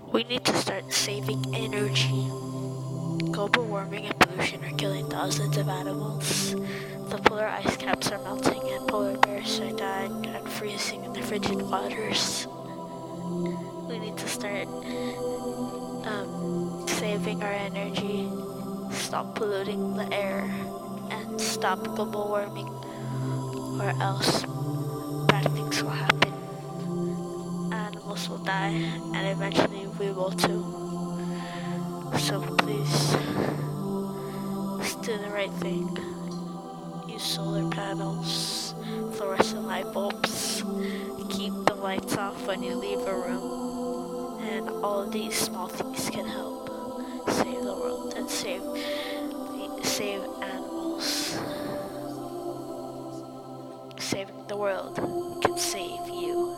We need to start saving energy. Global warming and pollution are killing thousands of animals. The polar ice caps are melting and polar bears are dying and freezing in the frigid waters. We need to start saving our energy, stop polluting the air, and stop global warming, or else bad things will happen. Animals will die, and eventually we will too. So please, let's do the right thing. Use solar panels, fluorescent light bulbs, keep the lights off when you leave a room, and all of these small things can help save the world and save animals. Saving the world can save you.